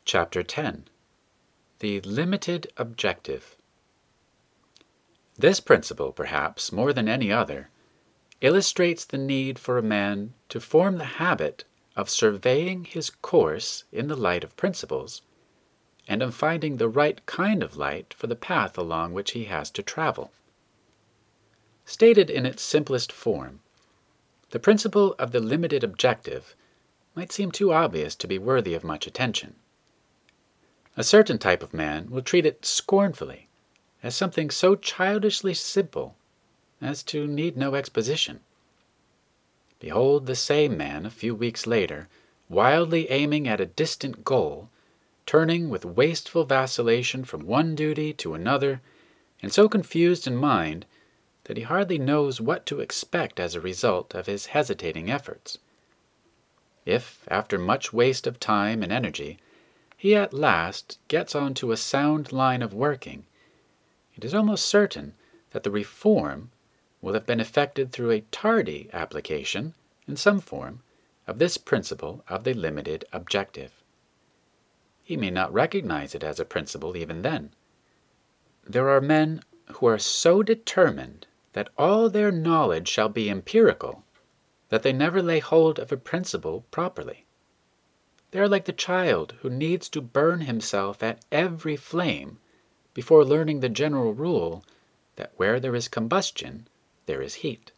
Chapter 10. The Limited Objective. This principle, perhaps more than any other, illustrates the need for a man to form the habit of surveying his course in the light of principles, and of finding the right kind of light for the path along which he has to travel. Stated in its simplest form, the principle of the limited objective might seem too obvious to be worthy of much attention. A certain type of man will treat it scornfully, as something so childishly simple as to need no exposition. Behold the same man a few weeks later, wildly aiming at a distant goal, turning with wasteful vacillation from one duty to another, and so confused in mind that he hardly knows what to expect as a result of his hesitating efforts. If, after much waste of time and energy, he at last gets onto a sound line of working, it is almost certain that the reform will have been effected through a tardy application, in some form, of this principle of the limited objective. He may not recognize it as a principle even then. There are men who are so determined that all their knowledge shall be empirical that they never lay hold of a principle properly. They are like the child who needs to burn himself at every flame before learning the general rule that where there is combustion, there is heat.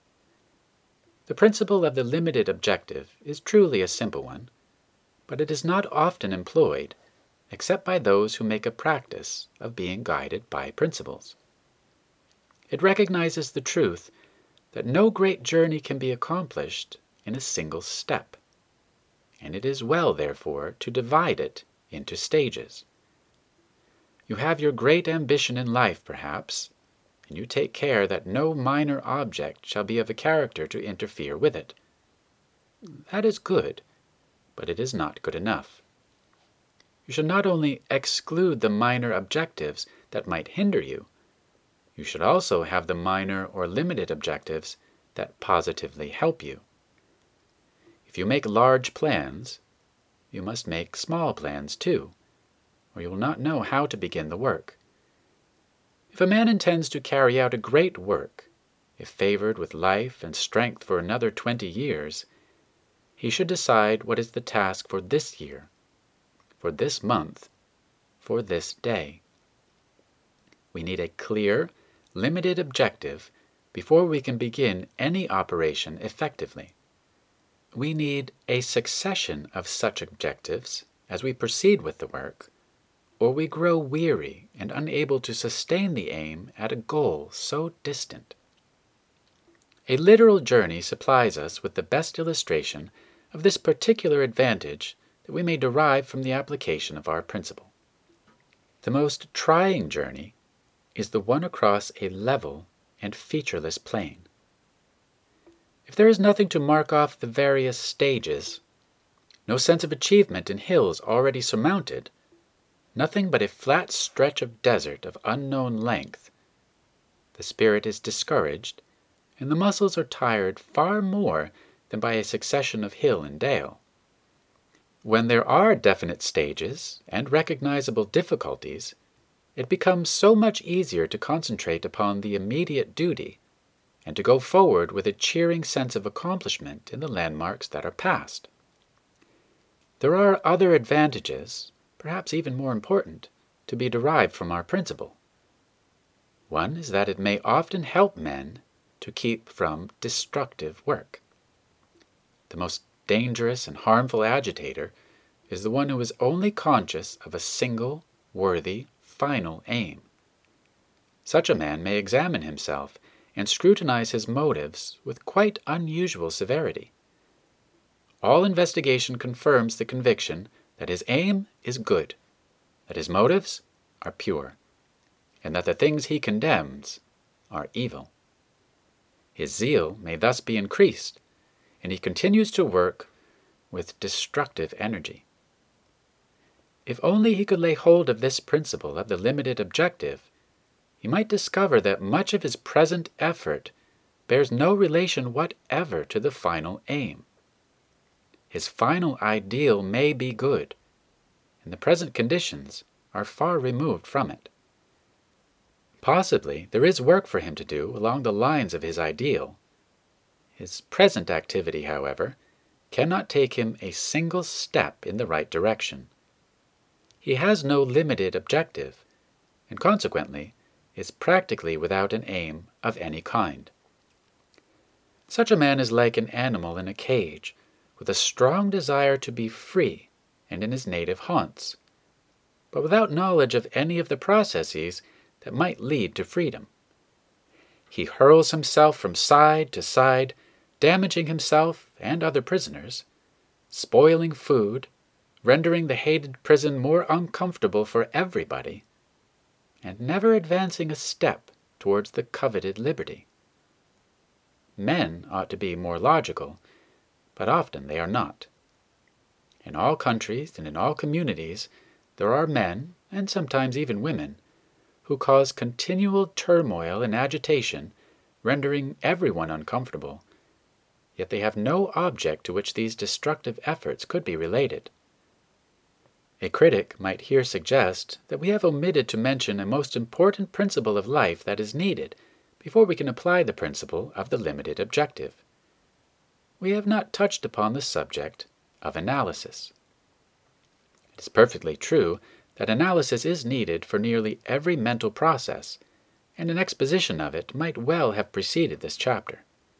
The principle of the limited objective is truly a simple one, but it is not often employed except by those who make a practice of being guided by principles. It recognizes the truth that no great journey can be accomplished in a single step, and it is well, therefore, to divide it into stages. You have your great ambition in life, perhaps, and you take care that no minor object shall be of a character to interfere with it. That is good, but it is not good enough. You should not only exclude the minor objectives that might hinder you, you should also have the minor or limited objectives that positively help you. If you make large plans, you must make small plans too, or you will not know how to begin the work. If a man intends to carry out a great work, if favored with life and strength for another 20 years, he should decide what is the task for this year, for this month, for this day. We need a clear, limited objective before we can begin any operation effectively. We need a succession of such objectives as we proceed with the work, or we grow weary and unable to sustain the aim at a goal so distant. A literal journey supplies us with the best illustration of this particular advantage that we may derive from the application of our principle. The most trying journey is the one across a level and featureless plain. If there is nothing to mark off the various stages, no sense of achievement in hills already surmounted, nothing but a flat stretch of desert of unknown length, the spirit is discouraged, and the muscles are tired far more than by a succession of hill and dale. When there are definite stages and recognizable difficulties, it becomes so much easier to concentrate upon the immediate duty and to go forward with a cheering sense of accomplishment in the landmarks that are passed. There are other advantages, perhaps even more important, to be derived from our principle. One is that it may often help men to keep from destructive work. The most dangerous and harmful agitator is the one who is only conscious of a single, worthy, final aim. Such a man may examine himself and scrutinize his motives with quite unusual severity. All investigation confirms the conviction that his aim is good, that his motives are pure, and that the things he condemns are evil. His zeal may thus be increased, and he continues to work with destructive energy. If only he could lay hold of this principle of the limited objective, he might discover that much of his present effort bears no relation whatever to the final aim. His final ideal may be good, and the present conditions are far removed from it. Possibly there is work for him to do along the lines of his ideal. His present activity, however, cannot take him a single step in the right direction. He has no limited objective, and consequently is practically without an aim of any kind. Such a man is like an animal in a cage, with a strong desire to be free and in his native haunts, but without knowledge of any of the processes that might lead to freedom. He hurls himself from side to side, damaging himself and other prisoners, spoiling food, rendering the hated prison more uncomfortable for everybody, and never advancing a step towards the coveted liberty. Men ought to be more logical, but often they are not. In all countries and in all communities, there are men, and sometimes even women, who cause continual turmoil and agitation, rendering everyone uncomfortable, yet they have no object to which these destructive efforts could be related. A critic might here suggest that we have omitted to mention a most important principle of life that is needed before we can apply the principle of the limited objective. We have not touched upon the subject of analysis. It is perfectly true that analysis is needed for nearly every mental process, and an exposition of it might well have preceded this chapter.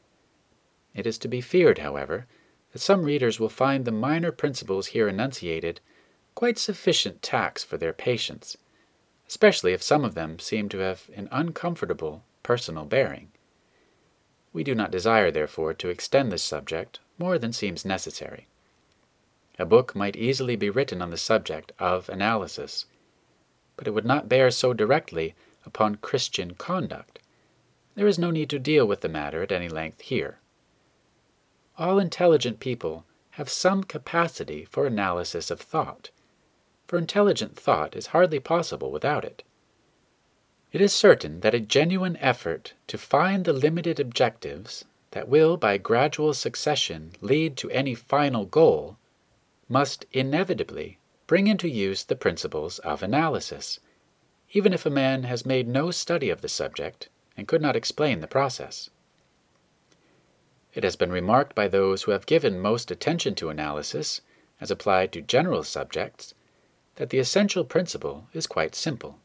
It is to be feared, however, that some readers will find the minor principles here enunciated quite sufficient tax for their patience, especially if some of them seem to have an uncomfortable personal bearing. We do not desire, therefore, to extend this subject more than seems necessary. A book might easily be written on the subject of analysis, but it would not bear so directly upon Christian conduct. There is no need to deal with the matter at any length here. All intelligent people have some capacity for analysis of thought, for intelligent thought is hardly possible without it. It is certain that a genuine effort to find the limited objectives that will by gradual succession lead to any final goal must inevitably bring into use the principles of analysis, even if a man has made no study of the subject and could not explain the process. It has been remarked by those who have given most attention to analysis, as applied to general subjects, that the essential principle is quite simple.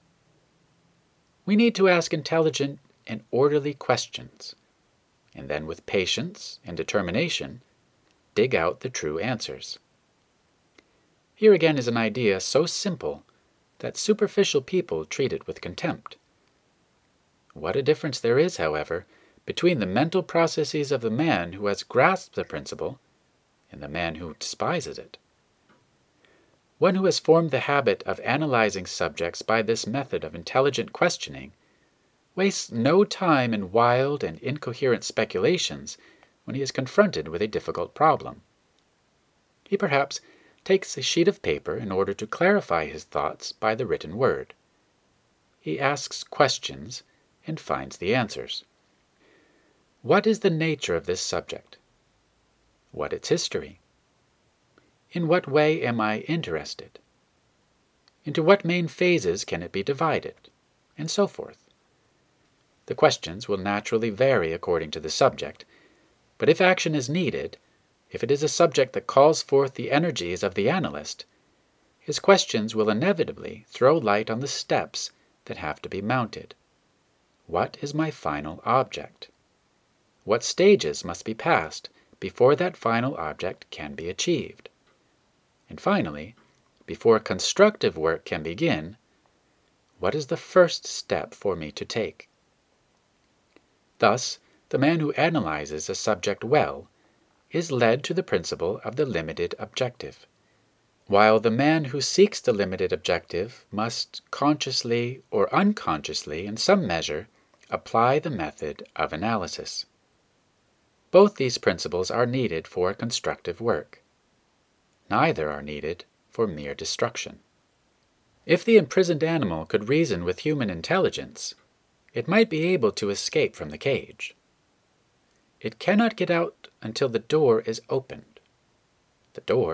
We need to ask intelligent and orderly questions, and then with patience and determination, dig out the true answers. Here again is an idea so simple that superficial people treat it with contempt. What a difference there is, however, between the mental processes of the man who has grasped the principle and the man who despises it. One who has formed the habit of analyzing subjects by this method of intelligent questioning wastes no time in wild and incoherent speculations when he is confronted with a difficult problem. He perhaps takes a sheet of paper in order to clarify his thoughts by the written word. He asks questions and finds the answers. What is the nature of this subject? What its history? In what way am I interested? Into what main phases can it be divided? And so forth. The questions will naturally vary according to the subject, but if action is needed, if it is a subject that calls forth the energies of the analyst, his questions will inevitably throw light on the steps that have to be mounted. What is my final object? What stages must be passed before that final object can be achieved? And finally, before constructive work can begin, what is the first step for me to take? Thus, the man who analyzes a subject well is led to the principle of the limited objective, while the man who seeks the limited objective must consciously or unconsciously, in some measure, apply the method of analysis. Both these principles are needed for constructive work. Neither are needed for mere destruction. If the imprisoned animal could reason with human intelligence, it might be able to escape from the cage. It cannot get out until the door is opened. The door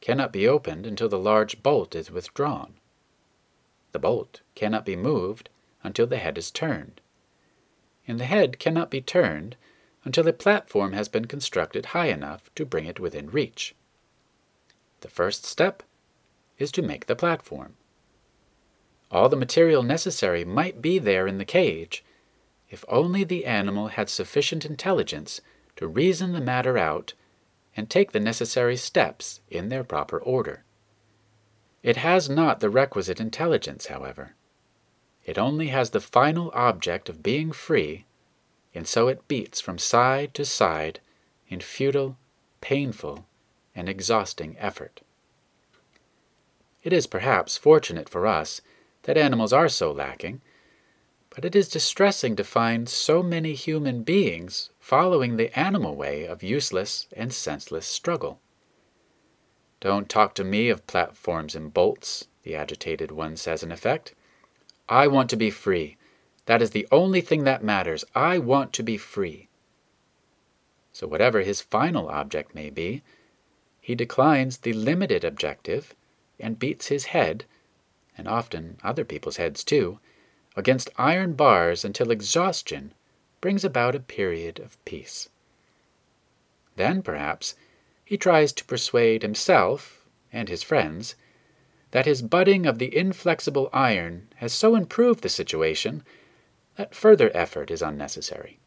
cannot be opened until the large bolt is withdrawn. The bolt cannot be moved until the head is turned. And the head cannot be turned until a platform has been constructed high enough to bring it within reach. The first step is to make the platform. All the material necessary might be there in the cage, if only the animal had sufficient intelligence to reason the matter out and take the necessary steps in their proper order. It has not the requisite intelligence, however. It only has the final object of being free, and so it beats from side to side in futile, painful, and exhausting effort. It is perhaps fortunate for us that animals are so lacking, but it is distressing to find so many human beings following the animal way of useless and senseless struggle. "Don't talk to me of platforms and bolts," the agitated one says in effect. "I want to be free. That is the only thing that matters. I want to be free." So whatever his final object may be, he declines the limited objective and beats his head, and often other people's heads too, against iron bars until exhaustion brings about a period of peace. Then, perhaps, he tries to persuade himself and his friends that his budding of the inflexible iron has so improved the situation that further effort is unnecessary.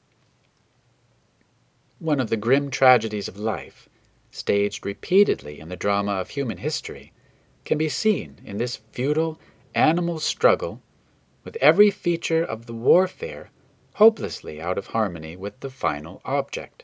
One of the grim tragedies of life, staged repeatedly in the drama of human history, can be seen in this futile, animal struggle, with every feature of the warfare hopelessly out of harmony with the final object.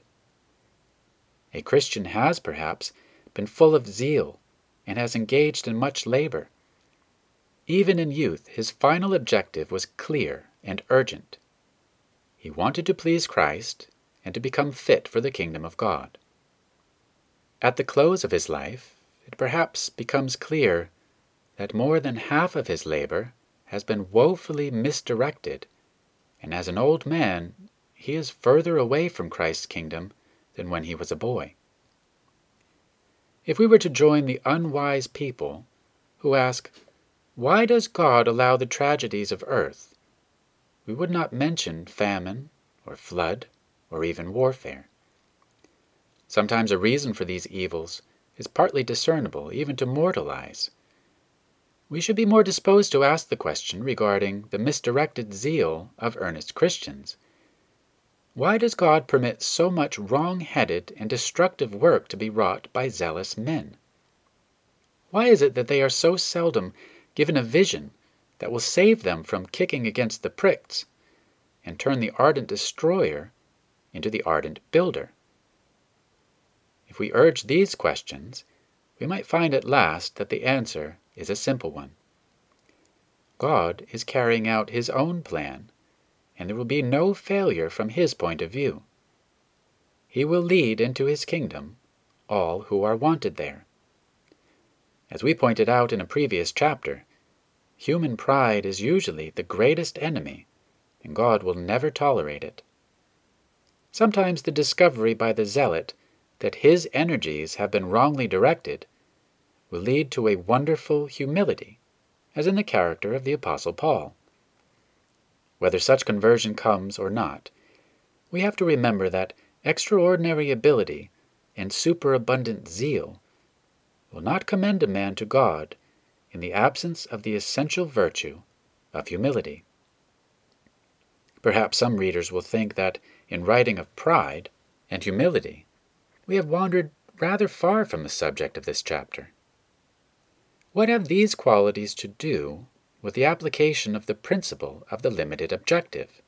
A Christian has, perhaps, been full of zeal and has engaged in much labor. Even in youth, his final objective was clear and urgent. He wanted to please Christ and to become fit for the kingdom of God. At the close of his life, it perhaps becomes clear that more than half of his labor has been woefully misdirected, and as an old man, he is further away from Christ's kingdom than when he was a boy. If we were to join the unwise people who ask, "Why does God allow the tragedies of earth?" we would not mention famine or flood or even warfare. Sometimes a reason for these evils is partly discernible, even to mortal eyes. We should be more disposed to ask the question regarding the misdirected zeal of earnest Christians. Why does God permit so much wrong-headed and destructive work to be wrought by zealous men? Why is it that they are so seldom given a vision that will save them from kicking against the pricks and turn the ardent destroyer into the ardent builder? If we urge these questions, we might find at last that the answer is a simple one. God is carrying out his own plan, and there will be no failure from his point of view. He will lead into his kingdom all who are wanted there. As we pointed out in a previous chapter, human pride is usually the greatest enemy, and God will never tolerate it. Sometimes the discovery by the zealot that his energies have been wrongly directed will lead to a wonderful humility, as in the character of the Apostle Paul. Whether such conversion comes or not, we have to remember that extraordinary ability and superabundant zeal will not commend a man to God in the absence of the essential virtue of humility. Perhaps some readers will think that in writing of pride and humility, we have wandered rather far from the subject of this chapter. What have these qualities to do with the application of the principle of the limited objective?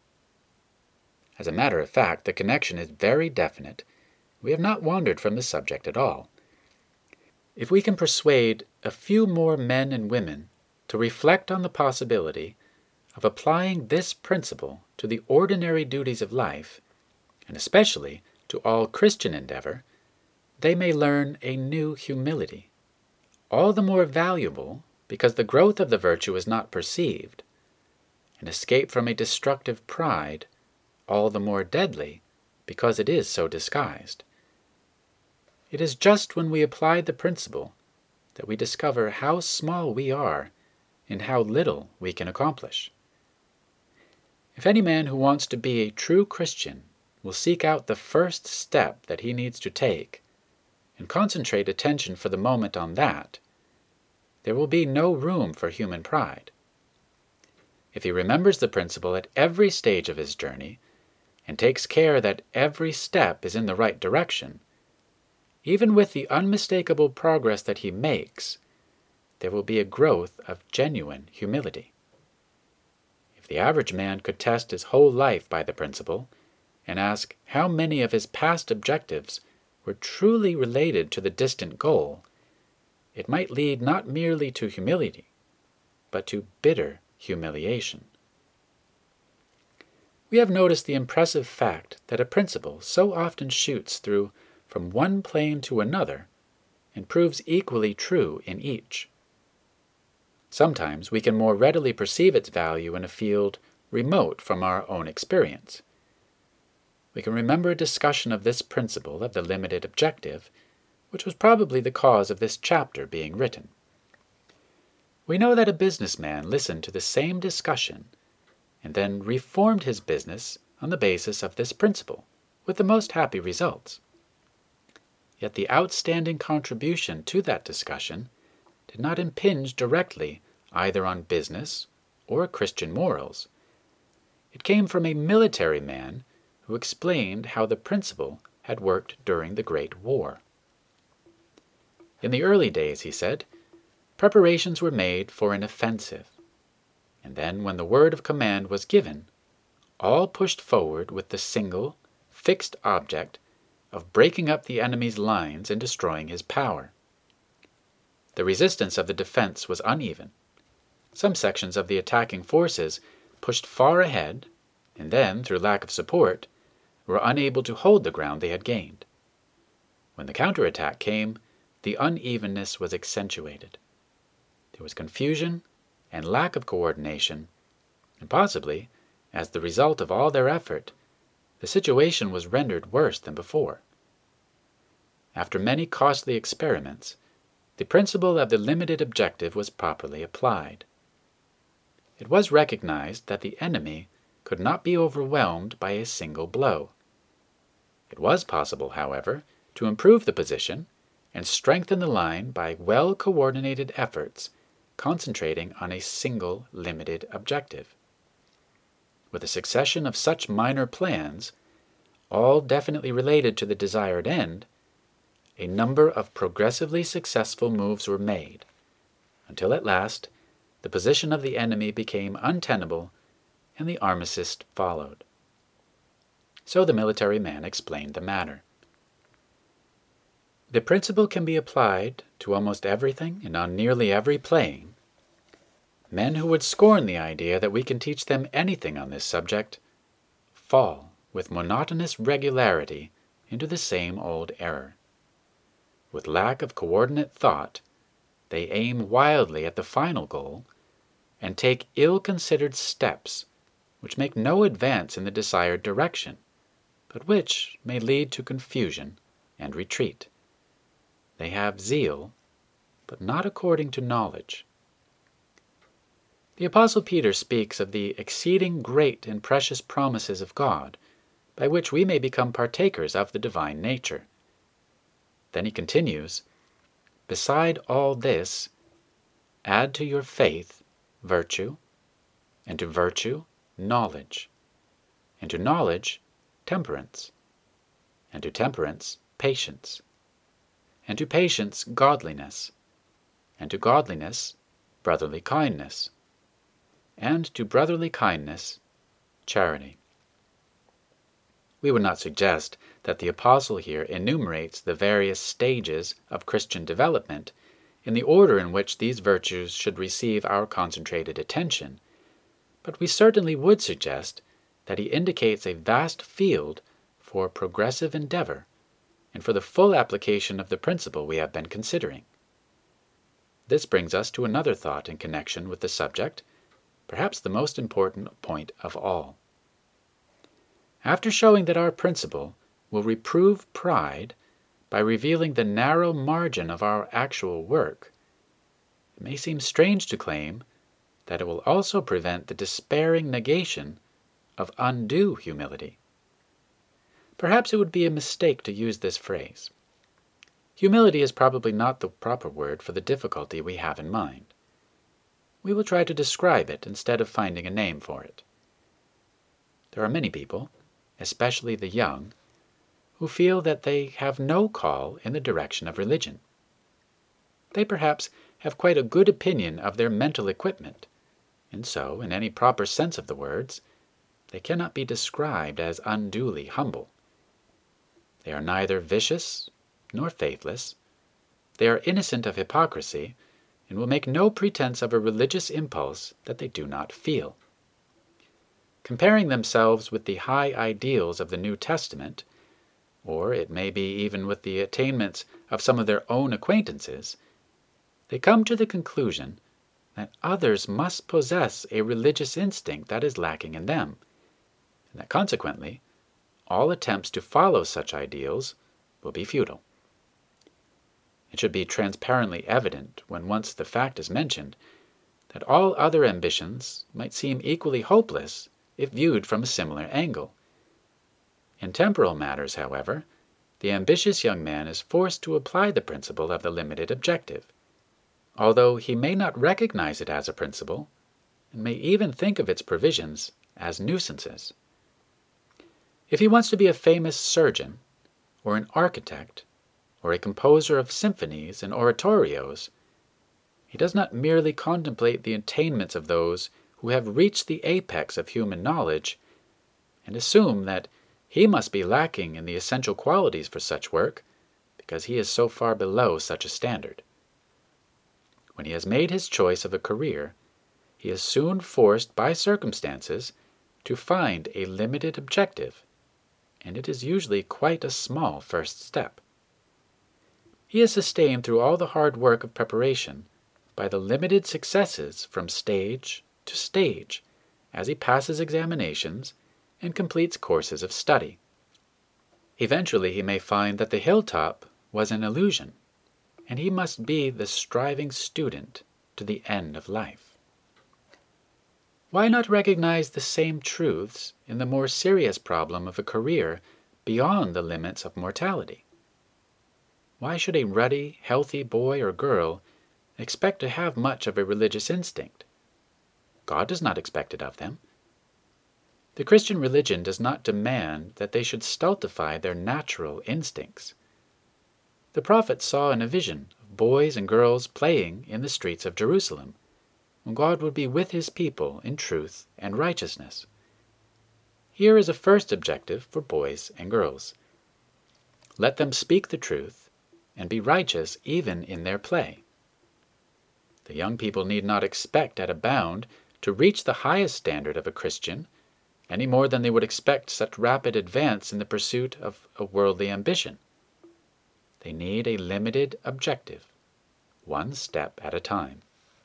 As a matter of fact, the connection is very definite. We have not wandered from the subject at all. If we can persuade a few more men and women to reflect on the possibility of applying this principle to the ordinary duties of life, and especially to all Christian endeavor, they may learn a new humility, all the more valuable because the growth of the virtue is not perceived, and escape from a destructive pride, all the more deadly because it is so disguised. It is just when we apply the principle that we discover how small we are and how little we can accomplish. If any man who wants to be a true Christian will seek out the first step that he needs to take and concentrate attention for the moment on that, there will be no room for human pride. If he remembers the principle at every stage of his journey and takes care that every step is in the right direction, even with the unmistakable progress that he makes, there will be a growth of genuine humility. If the average man could test his whole life by the principle and ask how many of his past objectives were truly related to the distant goal, it might lead not merely to humility, but to bitter humiliation. We have noticed the impressive fact that a principle so often shoots through from one plane to another and proves equally true in each. Sometimes we can more readily perceive its value in a field remote from our own experience. We can remember a discussion of this principle of the limited objective, which was probably the cause of this chapter being written. We know that a businessman listened to the same discussion and then reformed his business on the basis of this principle, with the most happy results. Yet the outstanding contribution to that discussion did not impinge directly either on business or Christian morals. It came from a military man who explained how the principle had worked during the Great War. In the early days, he said, preparations were made for an offensive, and then when the word of command was given, all pushed forward with the single, fixed object of breaking up the enemy's lines and destroying his power. The resistance of the defense was uneven. Some sections of the attacking forces pushed far ahead and then, through lack of support, were unable to hold the ground they had gained. When the counterattack came, the unevenness was accentuated. There was confusion and lack of coordination, and possibly, as the result of all their effort, the situation was rendered worse than before. After many costly experiments, the principle of the limited objective was properly applied. It was recognized that the enemy could not be overwhelmed by a single blow. It was possible, however, to improve the position and strengthen the line by well-coordinated efforts concentrating on a single limited objective. With a succession of such minor plans, all definitely related to the desired end, a number of progressively successful moves were made, until at last the position of the enemy became untenable and the armistice followed. So the military man explained the matter. The principle can be applied to almost everything and on nearly every plane. Men who would scorn the idea that we can teach them anything on this subject fall with monotonous regularity into the same old error. With lack of coordinate thought, they aim wildly at the final goal and take ill-considered steps which make no advance in the desired direction, but which may lead to confusion and retreat. They have zeal, but not according to knowledge. The Apostle Peter speaks of the exceeding great and precious promises of God, by which we may become partakers of the divine nature. Then he continues, "Beside all this, add to your faith virtue, and to virtue knowledge, and to knowledge temperance, and to temperance patience, and to patience godliness, and to godliness brotherly kindness, and to brotherly kindness charity." We would not suggest that the apostle here enumerates the various stages of Christian development in the order in which these virtues should receive our concentrated attention, but we certainly would suggest that he indicates a vast field for progressive endeavor and for the full application of the principle we have been considering. This brings us to another thought in connection with the subject, perhaps the most important point of all. After showing that our principle will reprove pride by revealing the narrow margin of our actual work, it may seem strange to claim that it will also prevent the despairing negation of undue humility. Perhaps it would be a mistake to use this phrase. Humility is probably not the proper word for the difficulty we have in mind. We will try to describe it instead of finding a name for it. There are many people, especially the young, who feel that they have no call in the direction of religion. They perhaps have quite a good opinion of their mental equipment, and so, in any proper sense of the words, they cannot be described as unduly humble. They are neither vicious nor faithless. They are innocent of hypocrisy, and will make no pretense of a religious impulse that they do not feel. Comparing themselves with the high ideals of the New Testament, or it may be even with the attainments of some of their own acquaintances, they come to the conclusion that others must possess a religious instinct that is lacking in them, and that consequently all attempts to follow such ideals will be futile. It should be transparently evident, when once the fact is mentioned, that all other ambitions might seem equally hopeless if viewed from a similar angle. In temporal matters, however, the ambitious young man is forced to apply the principle of the limited objective, although he may not recognize it as a principle, and may even think of its provisions as nuisances. If he wants to be a famous surgeon, or an architect, or a composer of symphonies and oratorios, he does not merely contemplate the attainments of those who have reached the apex of human knowledge, and assume that he must be lacking in the essential qualities for such work, because he is so far below such a standard. When he has made his choice of a career, he is soon forced by circumstances to find a limited objective, and it is usually quite a small first step. He is sustained through all the hard work of preparation by the limited successes from stage to stage as he passes examinations and completes courses of study. Eventually he may find that the hilltop was an illusion, and he must be the striving student to the end of life. Why not recognize the same truths in the more serious problem of a career beyond the limits of mortality? Why should a ruddy, healthy boy or girl expect to have much of a religious instinct? God does not expect it of them. The Christian religion does not demand that they should stultify their natural instincts. The prophet saw in a vision of boys and girls playing in the streets of Jerusalem, when God would be with his people in truth and righteousness. Here is a first objective for boys and girls. Let them speak the truth and be righteous even in their play. The young people need not expect at a bound to reach the highest standard of a Christian, any more than they would expect such rapid advance in the pursuit of a worldly ambition. They need a limited objective, one step at a time.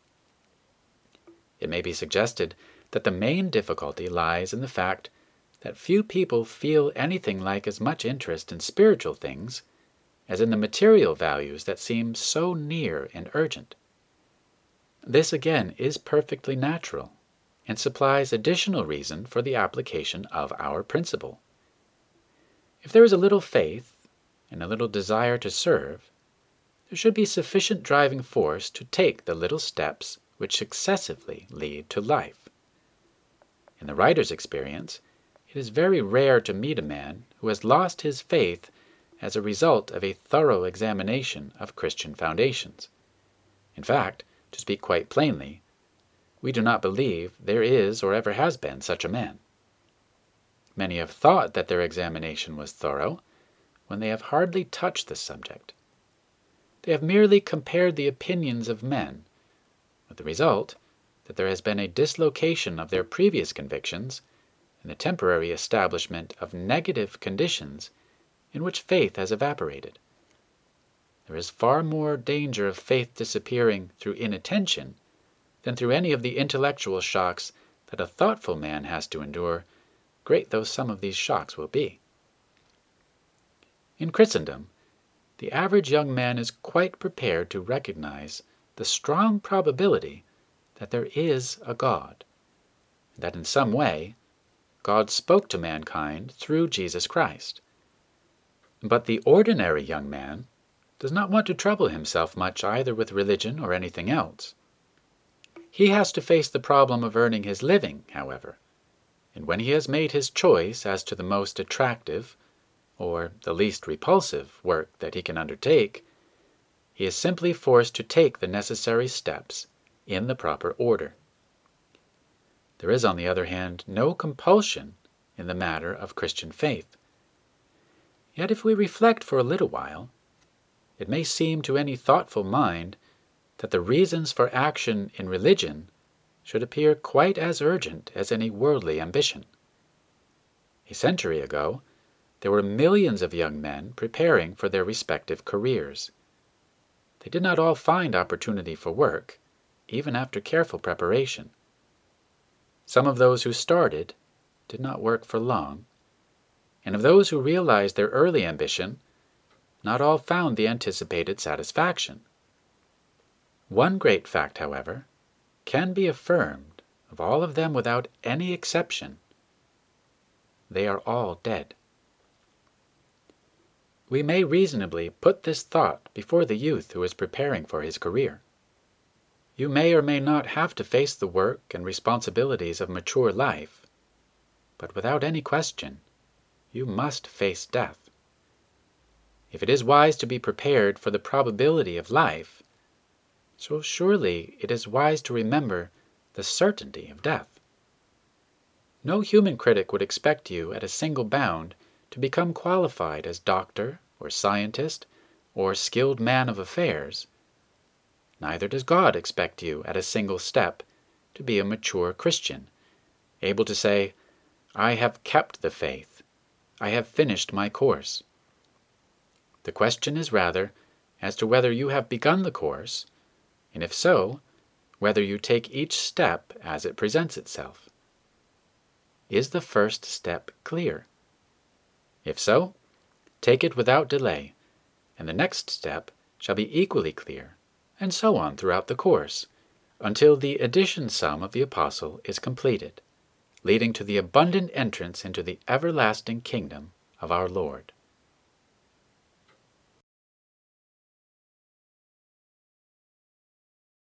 It may be suggested that the main difficulty lies in the fact that few people feel anything like as much interest in spiritual things as in the material values that seem so near and urgent. This again is perfectly natural, and supplies additional reason for the application of our principle. If there is a little faith and a little desire to serve, there should be sufficient driving force to take the little steps which successively lead to life. In the writer's experience, it is very rare to meet a man who has lost his faith as a result of a thorough examination of Christian foundations. In fact, to speak quite plainly, we do not believe there is or ever has been such a man. Many have thought that their examination was thorough, when they have hardly touched the subject. They have merely compared the opinions of men, with the result that there has been a dislocation of their previous convictions and the temporary establishment of negative conditions in which faith has evaporated. There is far more danger of faith disappearing through inattention than through any of the intellectual shocks that a thoughtful man has to endure, great though some of these shocks will be. In Christendom, the average young man is quite prepared to recognize the strong probability that there is a God, and that in some way God spoke to mankind through Jesus Christ. But the ordinary young man does not want to trouble himself much either with religion or anything else. He has to face the problem of earning his living, however, and when he has made his choice as to the most attractive, or the least repulsive, work that he can undertake, he is simply forced to take the necessary steps in the proper order. There is, on the other hand, no compulsion in the matter of Christian faith. Yet if we reflect for a little while, it may seem to any thoughtful mind that the reasons for action in religion should appear quite as urgent as any worldly ambition. A century ago, there were millions of young men preparing for their respective careers. They did not all find opportunity for work, even after careful preparation. Some of those who started did not work for long, and of those who realized their early ambition, not all found the anticipated satisfaction. One great fact, however, can be affirmed of all of them without any exception. They are all dead. We may reasonably put this thought before the youth who is preparing for his career. You may or may not have to face the work and responsibilities of mature life, but without any question, you must face death. If it is wise to be prepared for the probability of life, so surely it is wise to remember the certainty of death. No human critic would expect you at a single bound to become qualified as doctor or scientist or skilled man of affairs. Neither does God expect you at a single step to be a mature Christian, able to say, "I have kept the faith. I have finished my course." The question is rather as to whether you have begun the course, and if so, whether you take each step as it presents itself. Is the first step clear? If so, take it without delay, and the next step shall be equally clear, and so on throughout the course, until the addition sum of the apostle is completed, leading to the abundant entrance into the everlasting kingdom of our Lord.